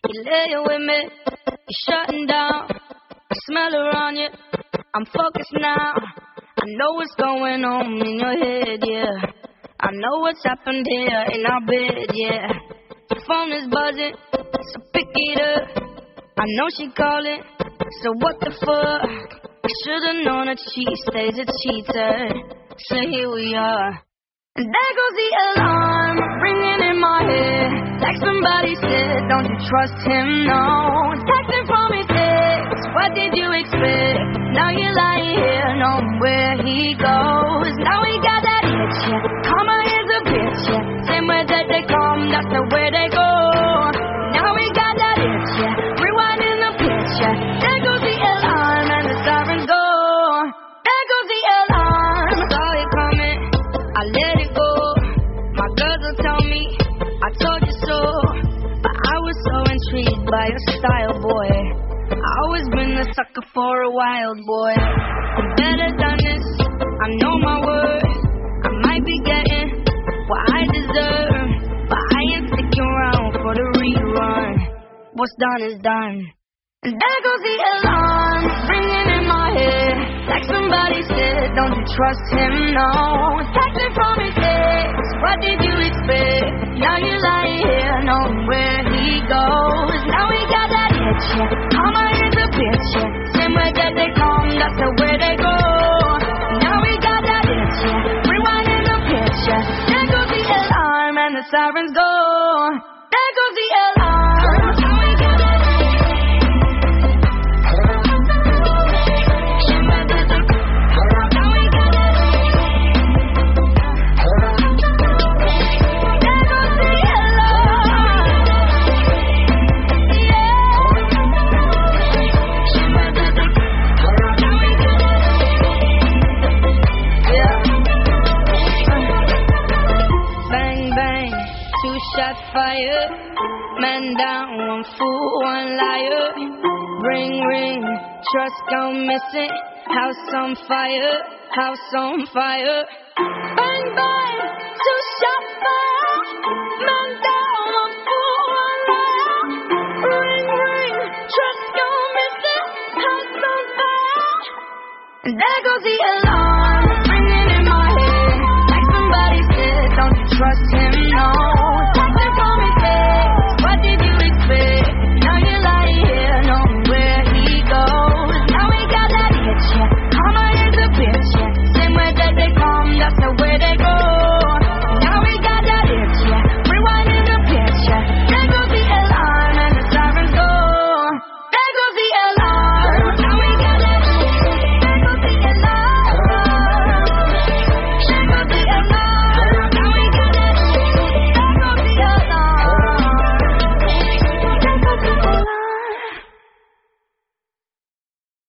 You laying with me, you shutting down. I smell her on you, I'm focused now. I know what's going on in your head, yeah. I know what's happened here in our bed, yeah. Your phone is buzzing, so pick it up. I know she calling, so what the fuck? I should've known that she stays a cheater. So here we are. And there goes the alarm, ringing in my head. Like somebody said, don't you trust him, no. Texting from his ex, what did you expect? Now you're lying here, knowing where he goes. Now he got that itch, yeah. Karma is a bitch, yeah. Same way that they come, that's the way they go. Now he got that itch, yeah. Rewinding the pitch, yeah. There goes the alarm and the sirens go. There goes the alarm. Saw it coming, I let it go. My girls will tell me, I told you so. But I was so intrigued by your style, boy. I always been a sucker for a wild boy. I'm better than this, I know my worth. I might be getting what I deserve, but I ain't sticking around for the rerun. What's done is done. And there goes the alarm, ringing in my head. Like somebody said, don't you trust him, no. Texting from his ex, what did you expect? Now you're lying here, knowing where he goes. Now he got that itch, yeah. Karma is a bitch, yeah. Same way that they come, that's the way they go. Now we got that itch, yeah. Rewinding the pitch, yeah. There goes the alarm and the sirens go. There goes the alarm. Shot fire, man down, one fool, one liar. Ring, ring, trust gone missing. House on fire, house on fire. Bang, bang, two shot fire. Man down, one fool, one liar. Ring, ring, trust gone missing. House on fire. And there goes the alarm.